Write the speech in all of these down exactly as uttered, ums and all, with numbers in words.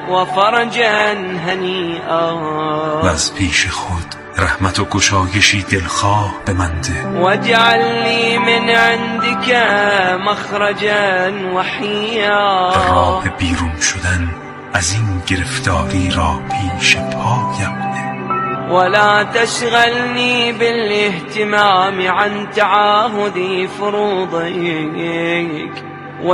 وفرجا هنيئا و از پیش خود رحمت و گشایشی دلخواه به من ده. واجعل لي من عندك مخرجا وحيا در راه بیرون شدن از این گرفتاری را پیش پایم نه. ولا تشغلني بالاهتمام عن تعاهد فروضك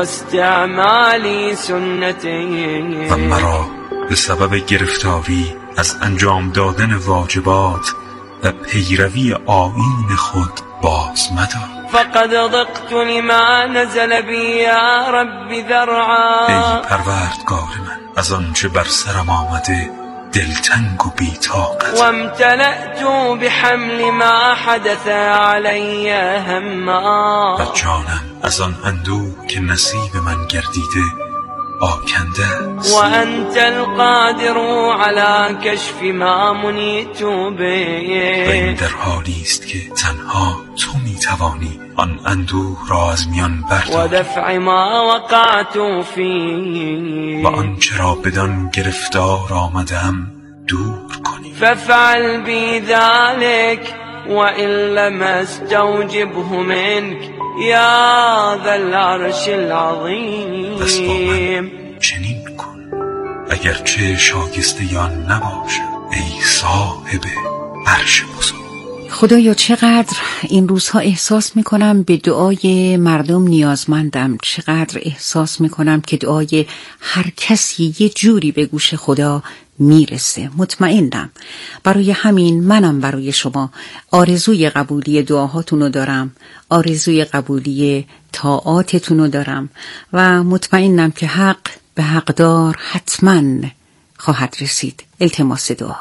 واستعمال سنتك و مرا به سبب گرفتاری از انجام دادن واجبات و پیروی آیین خود باز مدار. فقد ضقت لما نزل بي يا رب ذرعا ای پروردگار من، از آنچه بر سرم آمده دلتنگ و بی‌طاقت، و امتلأت بحمل ما حدث علی هما و جانم از آن اندوه که نصیب من گردیده آکنده است. و انت القادر على کشف ما منیت به و این در حالی است که تنها تو میتوانی آن اندوه را از میان برداری و دفع ما وقعت فی و آنچه را بدان گرفتار آمدم دور کنی. فافعل بی ذلك وإن لم استوجبه منك یا ذا العرش العظیم. پس با من چنین کن اگرچه شایسته آن نباشم ای صاحب عرش بزرگ. خدایا چقدر این روزها احساس میکنم به دعای مردم نیازمندم، چقدر احساس میکنم که دعای هر کسی یه جوری به گوش خدا میرسه. مطمئنم برای همین منم برای شما آرزوی قبولی دعاهاتونو دارم، آرزوی قبولی طاعاتتونو دارم و مطمئنم که حق به حقدار حتما خواهد رسید. التماس دعا.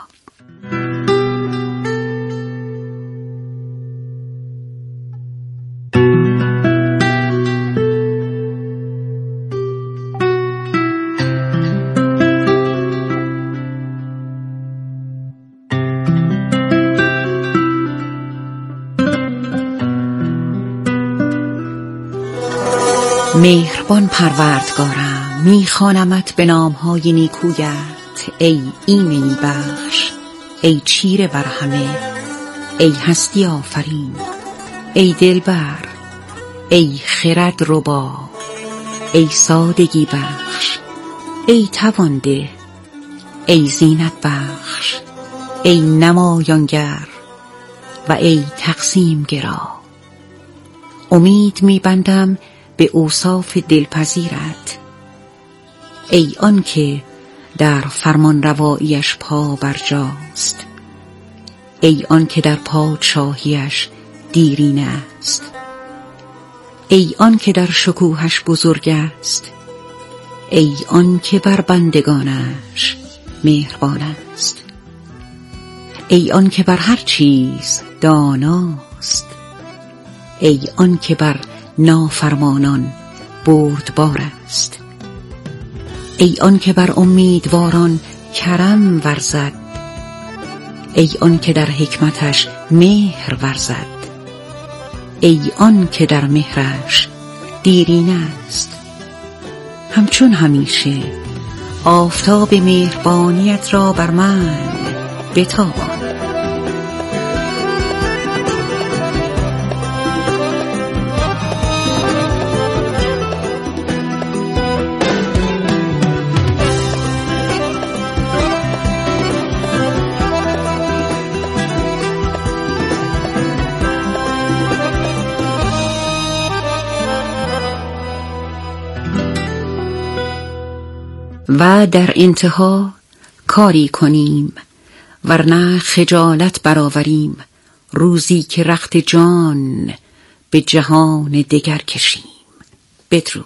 مهربان پروردگارم، میخوانمت به نامهای نیکویت ای ایمنی بخش، ای چیره بر همه، ای هستی آفرین، ای دلبر، ای خرد ربا، ای سادگی بخش، ای توانده، ای زینت بخش، ای نمایانگر و ای تقسیم گرا. امید میبندم به اوصاف دلپذیرت، ای آن که در فرمان رواییش پا برجاست، ای آن که در پادشاهیش دیرینه است، ای آن که در شکوهش بزرگ است، ای آن که بر بندگانش مهربان است، ای آن که بر هر چیز داناست، ای آن که بر نافرمانان بردبار است، ای آن که بر امیدواران کرم ورزد، ای آن که در حکمتش مهر ورزد، ای آن که در مهرش دیرینه است. همچون همیشه آفتاب مهربانیت را بر من بتابان. و در انتها کاری کنیم ورنه خجالت برآوریم، روزی که رخت جان به جهان دگر کشیم. بدرود.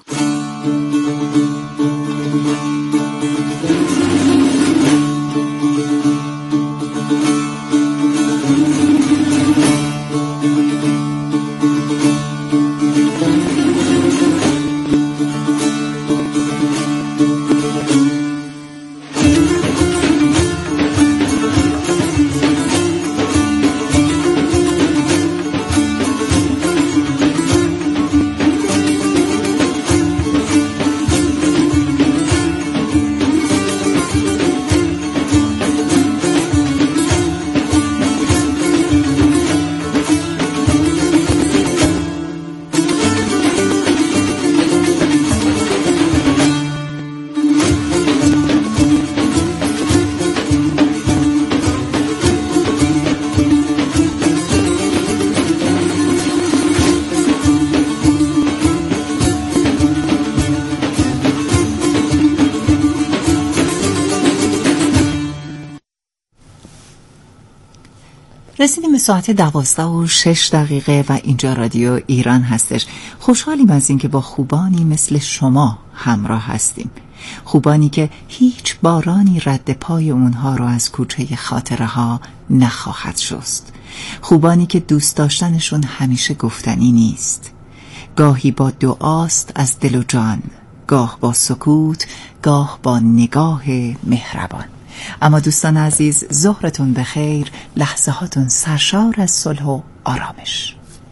رسیدیم به ساعت دوازده و شش دقیقه و اینجا رادیو ایران هستش. خوشحالیم از اینکه با خوبانی مثل شما همراه هستیم، خوبانی که هیچ بارانی رد پای اونها رو از کوچه خاطره ها نخواهد شست، خوبانی که دوست داشتنشون همیشه گفتنی نیست، گاهی با دعاست از دل و جان، گاه با سکوت، گاه با نگاه مهربان. اما دوستان عزیز، ظهرتون بخیر، لحظه هاتون سرشار از صلح و آرامش.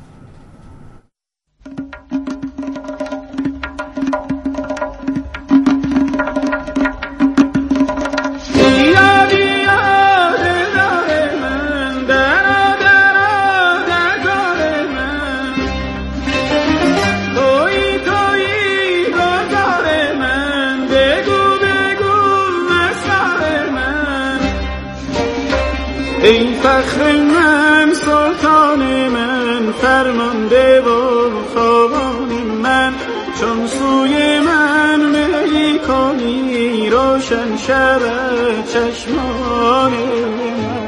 ای فخر من، سلطان من، فرمانده و خوابان من، چون سوی من میلی کنی روشن شود چشمان من.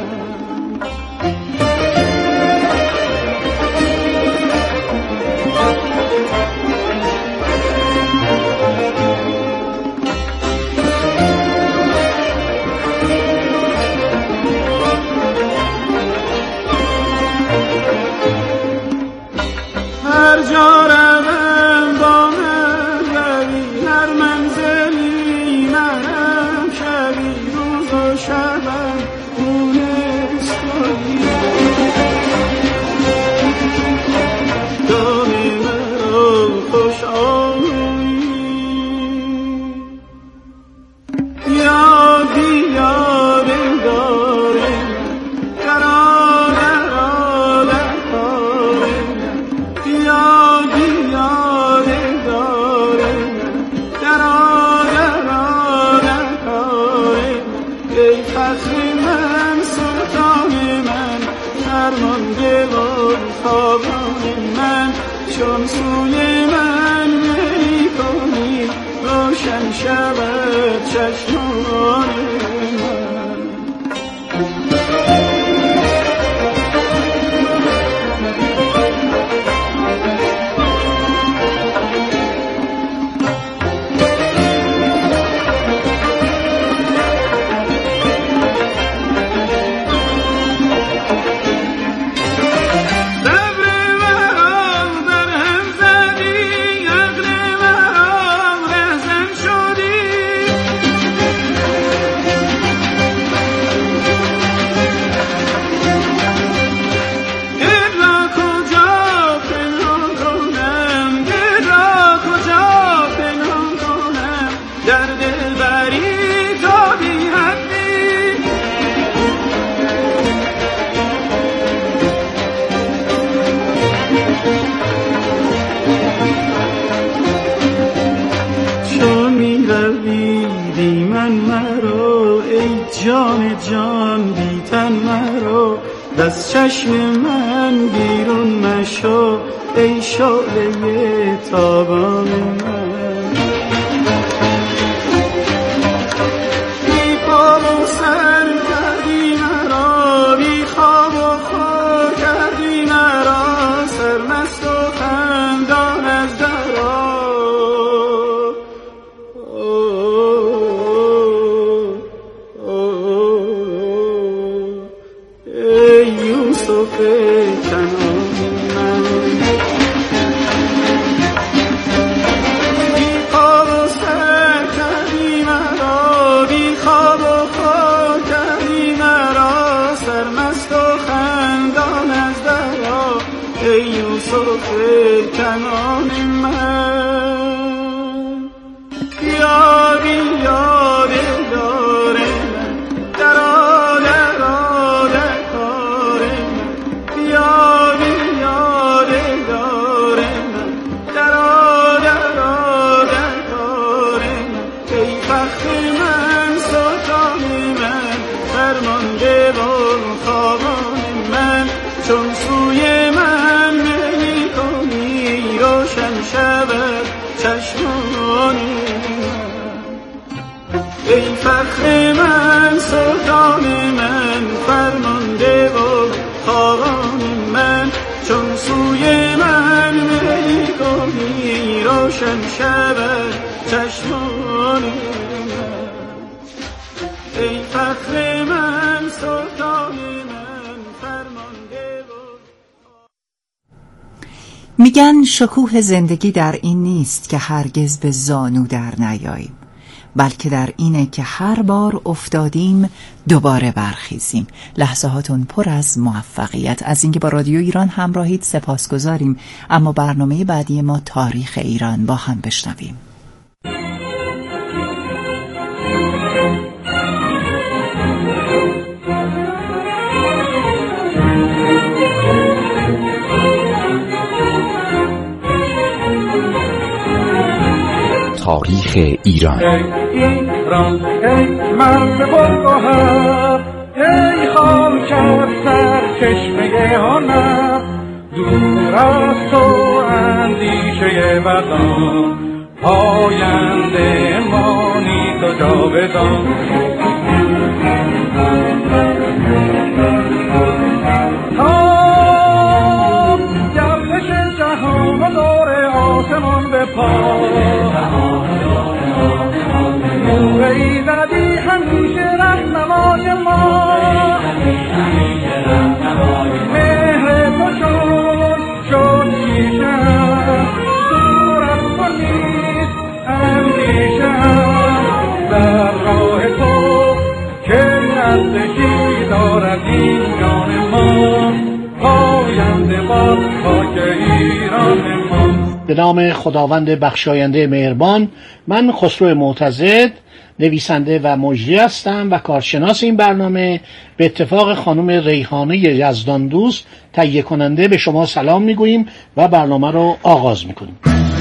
هر جا روم با من روی، هر منزلی منم شبی، روز و شبم مونس کنی، دام مرا خوش آمونی، یادی یاد داره قرار قرار کاره، یادی یاد داره قرار قرار کاره. ای فخر من، سلطان من، فرمانده و خوابان من، چون سوی من میلی کنی روشن شود چشمان من. جان جان بیتن مرا، دست چشم من بیرون مشو، ای شعله تابان من. بی پا و سر کردی مرا، بی خواب و خور کردی مرا، سرمست و خندان از درا. کنان من، یاری یاد داره من، درا درا در کار من، یاری یاد داره من، درا درا در کار من. ای فخر من، سلطان من، فرمانده و خوابان من، چون سوی من میلی کنی روشن شود چشمان من. ای فخر من، سلطان من، فرمانده و روشن شب چشمانی ای فخر من سلطان من فرمانده میگن شکوه زندگی در این نیست که هرگز به زانو در نیاییم، بلکه در اینه که هر بار افتادیم دوباره برخیزیم. لحظهاتون پر از موفقیت. از اینکه با رادیو ایران همراهید سپاسگزاریم. اما برنامه بعدی ما تاریخ ایران، با هم بشنویم. تاریخ ایران. ایران ای مرد بلگوهر، ای خاکت سرچشمه هنر، دور از تو اندیشه بدان، پاینده مانی تو جاودان. تا گردش جهان و دور آسمان به پا، نوری زدی همیشه رهنمای ما، مهر تو شد شد کیشم، دور از تو نیست اندیشم، در راه تو که نزدیکی دارد این جان ما، پاینده باد خاک ایران ما. به نام خداوند بخشاینده مهربان. من خسرو معتضد، نویسنده و مجری هستم و کارشناس این برنامه. به اتفاق خانم ریحانه یزدان دوست تهیه کننده به شما سلام میگوییم و برنامه رو آغاز میکنیم.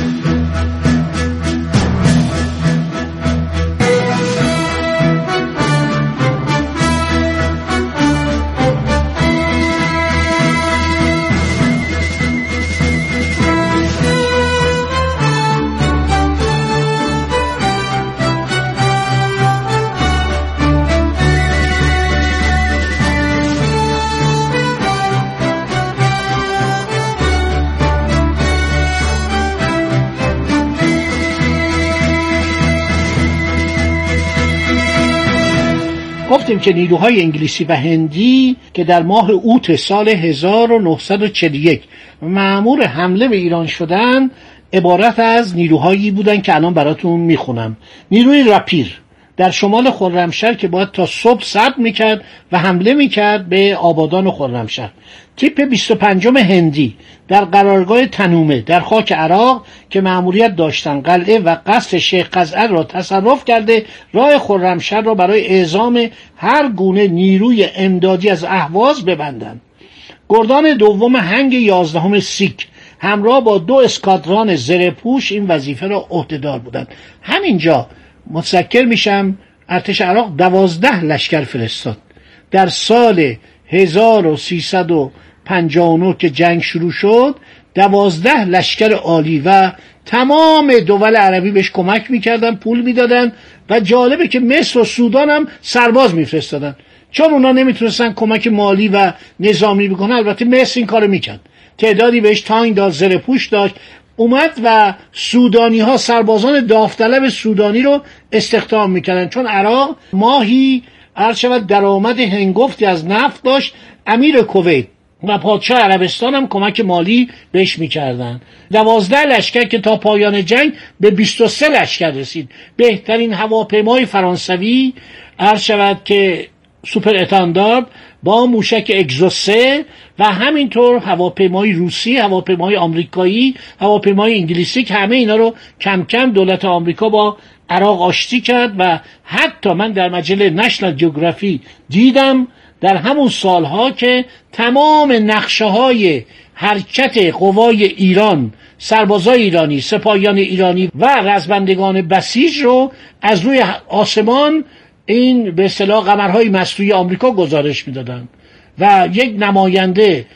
گفتیم که نیروهای انگلیسی و هندی که در ماه اوت سال هزار و نهصد و چهل و یک مأمور حمله به ایران شدن، عبارت از نیروهایی بودن که الان براتون میخونم. نیروی راپیر در شمال خرمشهر که باید تا صبح صبر میکرد و حمله میکرد به آبادان و خرمشهر. تیپ بیست و پنجم هندی در قرارگاه تنومه در خاک عراق که مأموریت داشتن قلعه و قصر شیخ قزعر را تصرف کرده راه خرمشهر را برای اعزام هر گونه نیروی امدادی از اهواز ببندند. گردان دوم هنگ یازدهم سیک همراه با دو اسکادران زره‌پوش این وظیفه را عهدهدار بودند. همینجا متذکر میشم ارتش عراق دوازده لشکر فرستاد. در سال هزار و سیصد و پنجاه و نه که جنگ شروع شد، دوازده لشکر عالی و تمام دول عربی بهش کمک میکردن، پول میدادن و جالبه که مصر و سودان هم سرباز میفرستادن، چون اونا نمیتونستن کمک مالی و نظامی بکنن. البته مصر این کارو میکرد، تعدادی بهش تانک داشت، زره‌پوش داشت، اومد و سودانی ها سربازان داوطلب سودانی رو استخدام میکردن، چون عراق ماهی عرض شود درآمد هنگفتی از نفت داشت. امیر کویت و پادشاه عربستان هم کمک مالی بهش میکردن. دوازده لشکر که تا پایان جنگ به بیست و سه لشکر رسید. بهترین هواپیمای فرانسوی عرض شود که سوپر اتاندارد با موشک اگزو سه و همینطور هواپیمای روسی، هواپیمای آمریکایی، هواپیمای انگلیسی که همه اینا رو کم کم دولت آمریکا با عراق آشتی کرد و حتی من در مجله نشنال جیوگرافی دیدم در همون سالها که تمام نقشه های حرکت قوای ایران، سربازای ایرانی، سپاهیان ایرانی و رزمندگان بسیج رو از روی آسمان این به اصطلاح قمرهای مصنوعی آمریکا گزارش میدادن و یک نماینده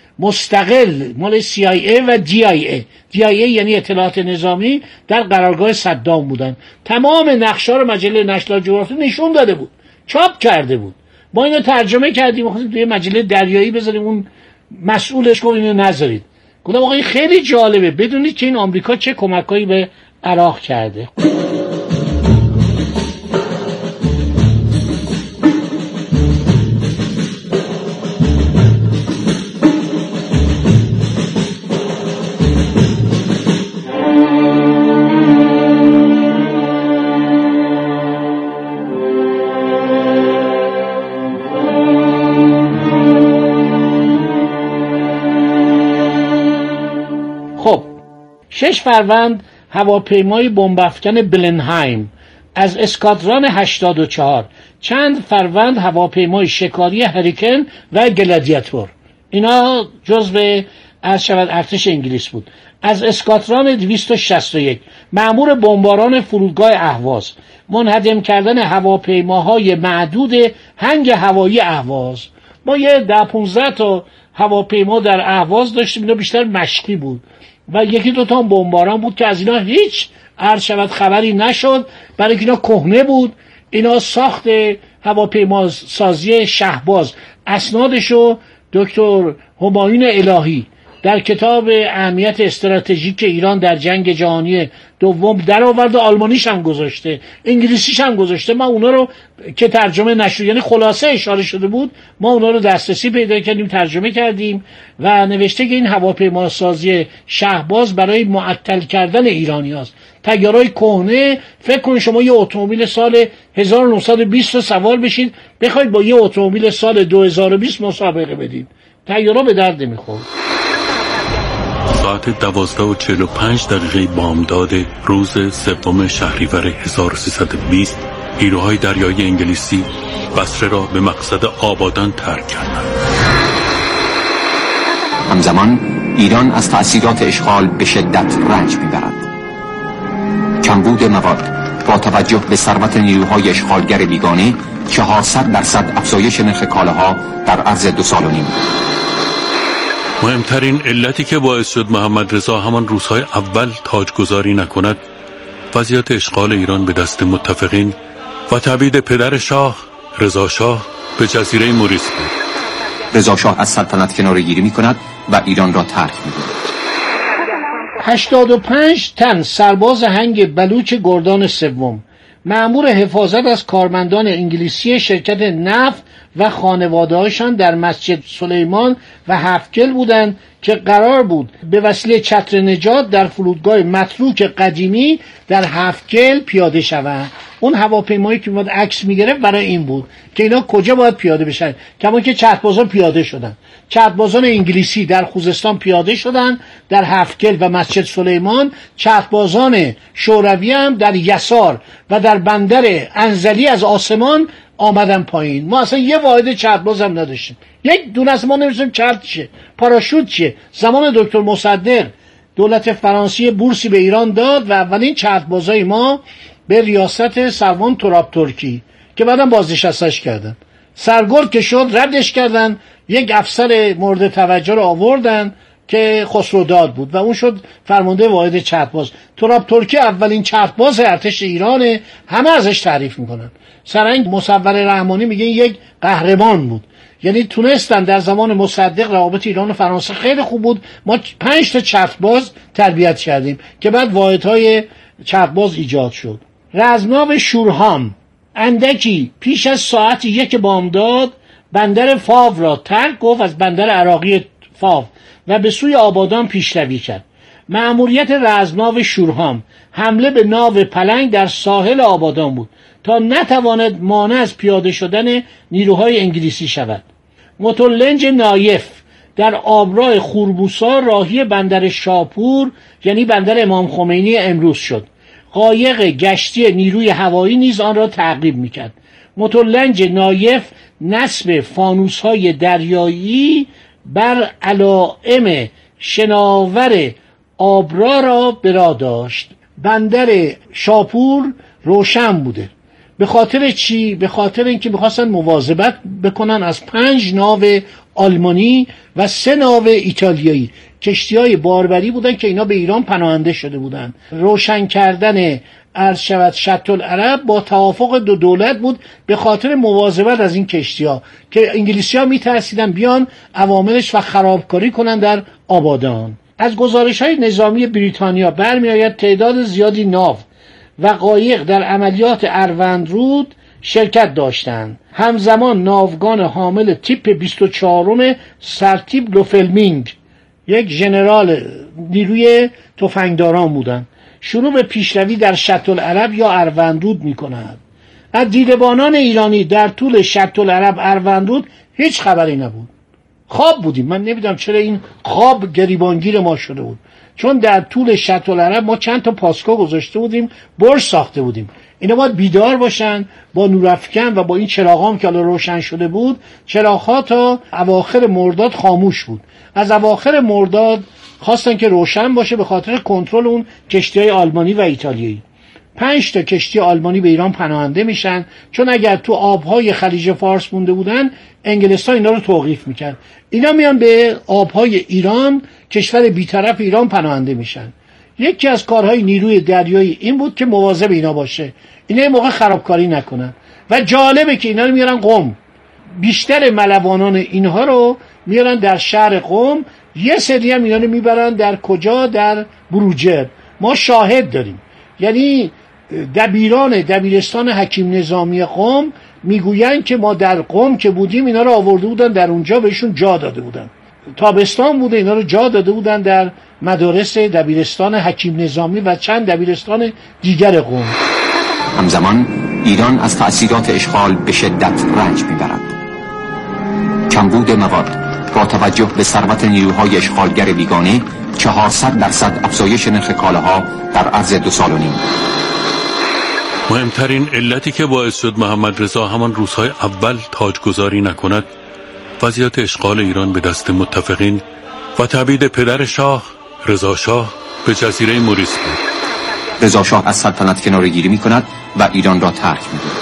مستقل مال سی آی ای و دی آی ای دی آی ای یعنی اطلاعات نظامی در قرارگاه صدام بودن. تمام نقشه رو مجله نشنال جیوگرافی نشون داده بود، چاپ کرده بود. ما اینو ترجمه کردیم و توی مجله دریایی بذاریم، اون مسئولش گفت اینو نذارید. گفتم آقا این خیلی جالبه، بدونید که این آمریکا چه کمکایی به عراق کرده. شش فروند هواپیمای بمب‌افکن بلنهایم از اسکادران هشتاد و چهار، چند فروند هواپیمای شکاری هریکن و گلادیاتور، اینا جزو از شود ارتش انگلیس بود. از اسکادران دویست و شصت و یک مأمور بمباران فرودگاه اهواز، منهدم کردن هواپیماهای معدود هنگ هوایی اهواز. ما یه ده پونزده تا هواپیما در اهواز داشتیم، اینا بیشتر مشقی بود و یکی دو تا بمباران بود که از اینا هیچ عرض شود خبری نشد، برای که اینا کهنه بود. اینا ساخت هواپیما سازی شهباز اسنادشو دکتر همایون الهی در کتاب اهمیت استراتژیک ایران در جنگ جهانی دوم در آورد، آلمانیش هم گذاشته، انگلیسیش هم گذاشته. ما اونا رو که ترجمه نشد، یعنی خلاصه اشاره شده بود، ما اونا رو دسترسی پیدا کردیم، ترجمه کردیم و نوشته که این هواپیما سازی شهباز برای معطل کردن ایرانی هاست. طیارهای کهنه، فکر کنید شما یه اتومبیل سال هزار و نهصد و بیست رو سوار بشید بخواید با یه اتومبیل سال دو هزار و بیست مسابقه بدید، طیارها به درد نمیخورد. ساعت دوازده و چهل و پنج دقیقه بامداد روز سوم شهریور هزار و سیصد و بیست نیروهای دریایی انگلیسی بصره را به مقصد آبادان ترک کردند. همزمان ایران از تأثیرات اشغال به شدت رنج می‌برد. کمبود مواد با توجه به ثروت نیروهای اشغالگر بیگانه چهارصد درصد افزایش نرخ کالاها در عرض دو سال و نیم. مهمترین علتی که باعث شد محمد رضا همان روزهای اول تاجگذاری نکند وضعیت اشغال ایران به دست متفقین و تبعید پدر شاه رضا شاه به جزیره موریس بود. رضا شاه از سلطنت کناره‌گیری می‌کند و ایران را ترک می‌کند. هشتاد و پنج تن سرباز هنگ بلوچ گردان سوم، مأمور حفاظت از کارمندان انگلیسی شرکت نفت و خانواده‌هاشان در مسجد سلیمان و هفتگل بودند که قرار بود به وسیله چتر نجات در فرودگاه متروک قدیمی در هفتگل پیاده شوند. اون هواپیمایی که میاد عکس میگرفت برای این بود که اینا کجا باید پیاده بشن، کما که چتربازان پیاده شدن. چتربازان انگلیسی در خوزستان پیاده شدن در هفتگل و مسجد سلیمان، چتربازان شوروی هم در یسار و در بندر انزلی از آسمان آمدن پایین. ما اصلا یه واحد چترباز هم نداشتیم، یک دونه از ما نمی‌دونیم چرت چیه، پاراشوت چیه. زمان دکتر مصدق دولت فرانسه بورسی به ایران داد و اولین چتربازای ما به ریاست سروان تراب ترکی که بعدم بازنشستش کردن، سرگرد که شد ردش کردن، یک افسر مورد توجه رو آوردن که خسروداد بود و اون شد فرمانده واحد چترباز. تراب ترکی اولین چترباز ارتش ایرانه، همه ازش تعریف میکنن. سرنگ مصور رحمانی میگه یک قهرمان بود، یعنی تونستن در زمان مصدق روابط ایران و فرانسه خیلی خوب بود. ما پنج تا چترباز تربیت کردیم که بعد واحدهای چترباز ایجاد شد. رزمناو شورهام اندکی پیش از ساعت یک بامداد بندر فاو را ترک گفت، از بندر عراقی فاو و به سوی آبادان پیشروی کرد. مأموریت رزمناو شورهام حمله به ناو پلنگ در ساحل آبادان بود تا نتواند مانع از پیاده شدن نیروهای انگلیسی شود. موتورلنج نایف در آبراه خوربوسا راهی بندر شاپور یعنی بندر امام خمینی امروز شد. قایق گشتی نیروی هوایی نیز آن را تعقیب میکرد. موتورلنج نایف نصب فانوس‌های دریایی بر علائم شناور آبراه را برا داشت. بندر شاپور روشن بوده. به خاطر چی؟ به خاطر اینکه می‌خواستن مواظبت بکنن از پنج ناو آلمانی و سه ناو ایتالیایی، کشتی‌های باربری بودن که اینا به ایران پناهنده شده بودن. روشن کردن عرض شود شط العرب با توافق دو دولت بود به خاطر مواظبت از این کشتی‌ها که انگلیسی‌ها می‌ترسیدن بیان عواملش و خرابکاری کنن در آبادان. از گزارش‌های نظامی بریتانیا برمی‌آید تعداد زیادی ناو و قایق در عملیات اروندرود شرکت داشتند. همزمان ناوگان حامل تیپ بیست و چهارم سرتیپ لوفلمینگ، یک ژنرال نیروی تفنگداران بودند، شروع به پیشروی در شط العرب یا اروندرود می‌کنند. از دیدبانان ایرانی در طول شط العرب اروندرود هیچ خبری نبود. خواب بودیم. من نمیدونم چرا این خواب گریبانگیر ما شده بود، چون در طول شط العرب ما چند تا پاسگاه گذاشته بودیم، برج ساخته بودیم. اینا باید بیدار باشن با نورافکن و با این چراغام که الان روشن شده بود. چراغ‌ها تا اواخر مرداد خاموش بود. از اواخر مرداد خواستن که روشن باشه به خاطر کنترل اون کشتی‌های آلمانی و ایتالیایی. پنج تا کشتی آلمانی به ایران پناهنده میشن، چون اگر تو آبهای خلیج فارس مونده بودن انگلستان اینا رو توقیف میکرد. اینا میان به آبهای ایران، کشور بیطرف ایران پناهنده میشن. یکی از کارهای نیروی دریایی این بود که مواظب اینا باشه، اینا یه موقع خرابکاری نکنن. و جالبه که اینا رو میارن قم. بیشتر ملوانان اینها رو میارن در شهر قم، یه سری هم اینا رو میبرن در کجا؟ در بروجرد. ما شاهد داریم. یعنی دبیران دبیرستان حکیم نظامی قم میگوین که ما در قم که بودیم اینا رو آورده بودن در اونجا، بهشون جا داده بودن. تابستان بوده، اینا رو جا داده بودن در مدارس دبیرستان حکیم نظامی و چند دبیرستان دیگر قم. همزمان ایران از تأثیرات اشغال به شدت رنج میبرد. کمبود مواد با توجه به ثروت نیروهای اشغالگر بیگانه چهارصد درصد افزایش نرخ کالاها در عرض دو سال و نیم. مهمترین علتی که باعث شد محمد رضا همان روزهای اول تاجگذاری نکند وضعیت اشغال ایران به دست متفقین و تبعید پدر شاه رضا شاه به جزیره موریس بود. رضا شاه از سلطنت کناره‌گیری می‌کند و ایران را ترک می‌کند.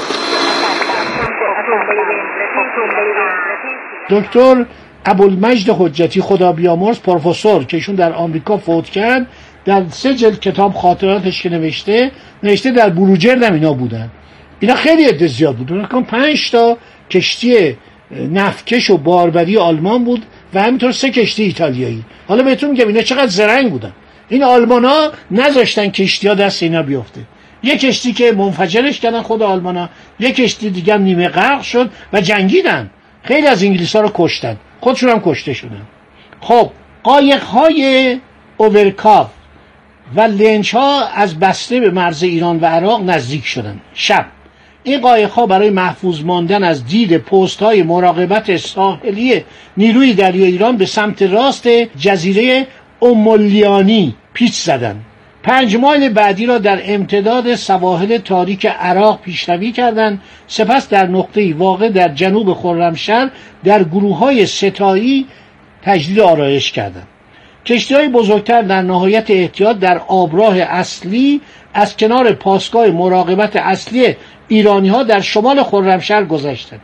دکتر ابوالمجد حجتی خدا بیامرز، پروفسور که ایشون در آمریکا فوت کرد، در سه جلد کتاب خاطراتش که نوشته نوشته در بروجرد هم اینا بودن. اینا خیلی عده زیاد بودن، کم پنج تا کشتی نفتکش و باربری آلمان بود و همینطور سه کشتی ایتالیایی. حالا بهتون میگم اینا چقدر زرنگ بودن. این آلمانا نذاشتن کشتی‌ها دست اینا بیفته. یک کشتی که منفجرش کردن خود آلمانا، یک کشتی دیگه هم نیمه غرق شد و جنگیدن. خیلی از انگلیس‌ها رو کشتن، خودشون هم کشته شدن. خب قایق‌های اوورکاف و لنچ‌ها از بسته به مرز ایران و عراق نزدیک شدن. شب این قایق‌ها برای محفوظ ماندن از دید پست‌های مراقبت ساحلی نیروی دریایی ایران به سمت راست جزیره اومولیانی پیچ زدند. پنج مایل بعدی را در امتداد سواحل تاریک عراق پیشروی کردند. سپس در نقطه‌ای واقع در جنوب خرمشهر در گروه‌های ستایی تجدید آرایش کردند. کشتی‌های بزرگتر در نهایت احتیاط در آبراه اصلی از کنار پاسگاه مراقبت اصلی ایرانی‌ها در شمال خرمشهر گذشتند.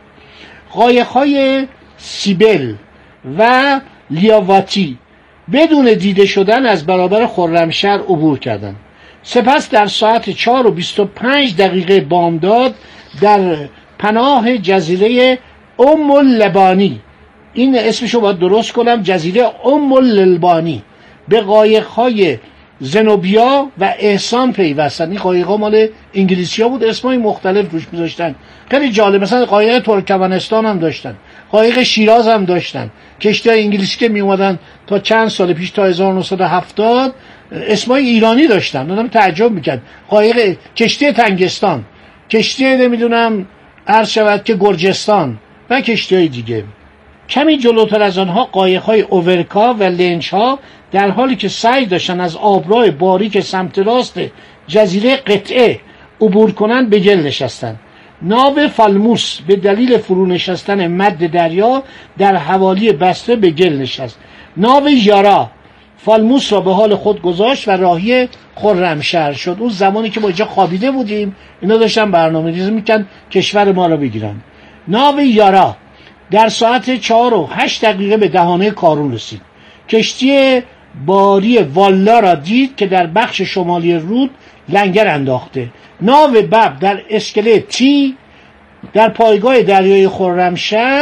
قایق‌های سیبل و لیاواتی بدون دیده شدن از برابر خرمشهر عبور کردند. سپس در ساعت چهار و بیست و پنج دقیقه بامداد در پناه جزیره ام اللبانی، این اسمشو باید درست کنم، جزیره ام اللبانی، به قایق‌های زنوبیا و احسان پیوستن. این قایق‌ها مال انگلیسی‌ها بود، اسمای مختلف روش می‌ذاشتن. خیلی جالب. مثلا قایق ترکمنستان هم داشتن، قایق شیراز هم داشتن. کشتی‌های انگلیسی که میومدن تا چند سال پیش تا هزار و نهصد و هفتاد اسمای ایرانی داشتن. آدم تعجب می‌کرد. قایق کشتی تنگستان، کشتی نمیدونم عرض شود که گرجستان و کشتی‌های دیگه. کمی جلوتر از آنها قایق‌های اوورکا و لنچ‌ها در حالی که سعی داشتن از آبراه باریک سمت راست جزیره قطعه عبور کنند به گل نشستند. ناو فالموس به دلیل فرو نشستن مد دریا در حوالی بسته به گل نشست. ناو یارا فالموس را به حال خود گذاشت و راهی خرمشهر شد. اون زمانی که ما اینجا خوابیده بودیم اینا داشتن برنامه‌ریزی می‌کردن کشور ما را بگیرن. ناو یارا در ساعت چهار و هشت دقیقه به دهانه کارون رسید. کشتی باری والا را دید که در بخش شمالی رود لنگر انداخته. ناو بب در اسکله تی در پایگاه دریای خرمشهر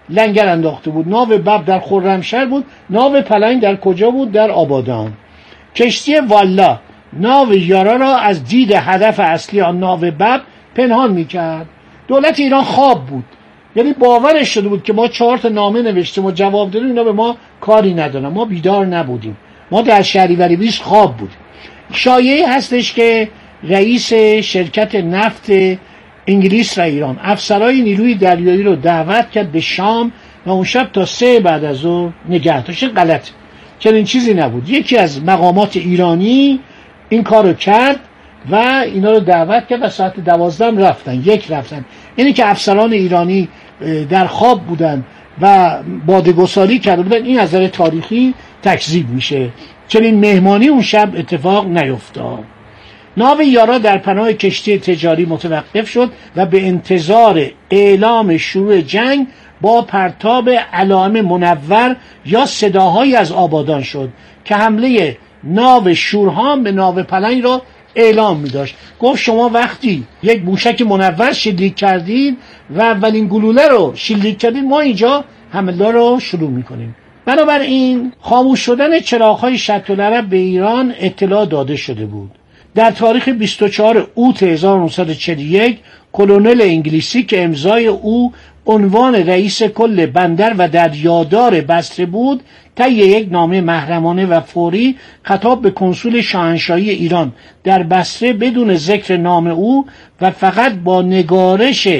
لنگر انداخته بود. ناو ببر در خرمشهر بود، ناو پلنگ در کجا بود؟ در آبادان. کشتی والا ناو یارا را از دید هدف اصلی آن ناو ببر پنهان میکرد. دولت ایران خواب بود، یعنی باورش شده بود که ما چهار تا نامه نوشتیم و جواب دادیم، اینا به ما کاری ندارن. ما بیدار نبودیم، ما در شهریور بیست خواب بودیم. شایعه هستش که رئیس شرکت نفت انگلیس و ایران افسرهای نیروی دریایی رو دعوت کرد به شام و اون شب تا سه بعد از ظهر نگه داشت. غلط، چنین چیزی نبود. یکی از مقامات ایرانی این کارو کرد و اینا رو دعوت کرد و ساعت دوازده رفتن. یک رفتن. اینی که افسران ایرانی در خواب بودن و بادگساری کرده بودن، این از نظر تاریخی تکذیب میشه. چنین مهمانی اون شب اتفاق نیفتاد. ناو یارا در پناه کشتی تجاری متوقف شد و به انتظار اعلام شروع جنگ با پرتاب علائم منور یا صداهایی از آبادان شد که حمله ناو شورهام به ناو پلنگ را اعلام می داشت. گفت شما وقتی یک موشک منور شلیک کردید و اولین گلوله رو شلیک کردید، ما اینجا حمله رو شروع می کنیم. بنابراین خاموش شدن چراغ‌های شط العرب به ایران اطلاع داده شده بود. در تاریخ بیست و چهارم اوت هزار و نهصد و چهل و یک کلونل انگلیسی که امضای او عنوان رئیس کل بندر و دریادار بصره بود، طی یک نامه محرمانه و فوری خطاب به کنسول شاهنشاهی ایران در بصره بدون ذکر نام او و فقط با نگارش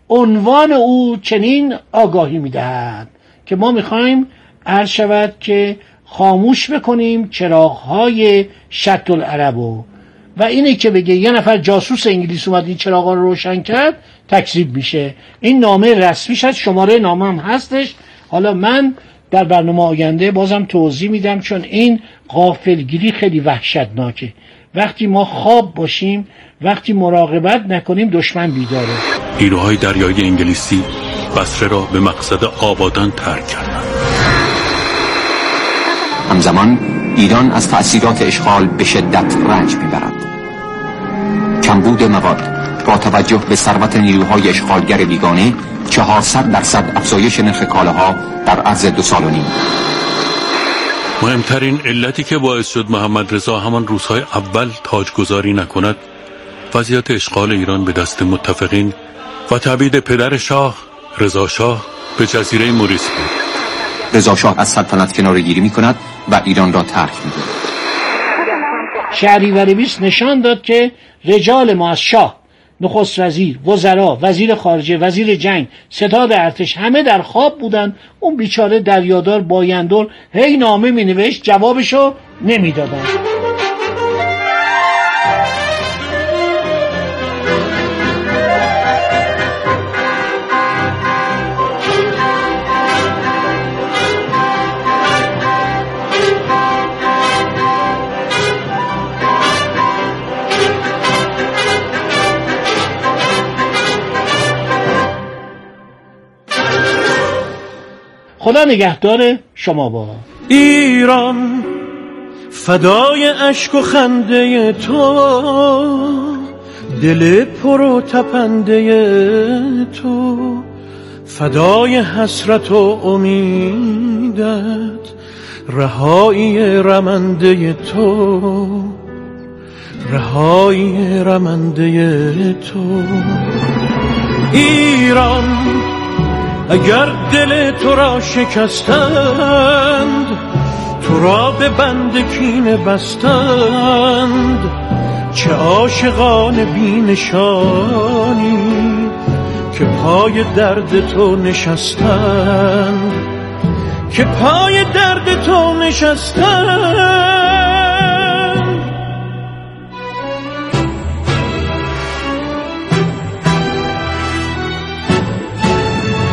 عنوان او چنین آگاهی می‌دهد که ما می‌خوایم عرض شود که خاموش بکنیم چراغ‌های شط العربو. و اینه که بگه یه نفر جاسوس انگلیس اومد این چراغا رو روشن کرد، تکذیب میشه. این نامه رسمیش هست، شماره نامه هم هستش. حالا من در برنامه آینده بازم توضیح میدم، چون این غافلگیری خیلی وحشتناکه. وقتی ما خواب باشیم، وقتی مراقبت نکنیم، دشمن بیداره. نیروهای دریایی انگلیسی بصره را به مقصد آبادان ترک کردند. همزمان ایران از تأثیرات اشغال به شدت رنج میبرد. کمبود مواد با توجه به ثروت نیروهای اشغالگر بیگانه چهارصد درصد افزایش نرخ کالاها در عرض دو سال و نیم. مهمترین علتی که باعث شد محمد رضا همان روزهای اول تاجگذاری نکند، وضعیت اشغال ایران به دست متفقین و تبعید پدر شاه رضا شاه به جزیره موریس بود. رضا شاه از سلطنت کناره‌گیری می‌کند و ایران را ترک می‌کند. شهریور بیست نشان داد که رجال ما از شاه، نخست وزیر، وزرا، وزیر خارجه، وزیر جنگ، ستاد ارتش همه در خواب بودن. اون بیچاره دریادار بایندول هی نامه می‌نوشت، جوابشو نمی‌دادن. خدا نگهدار شما با ایران، فدای اشک و خنده تو، دل پر و تپنده تو، فدای حسرت و امیدت، رهایی رمنده تو، رهایی رمنده تو. ایران، اگر دل تو را شکستند، تو را به بند کینه بستند، چه عاشقان بی نشانی که پای درد تو نشستند، که پای درد تو نشستند.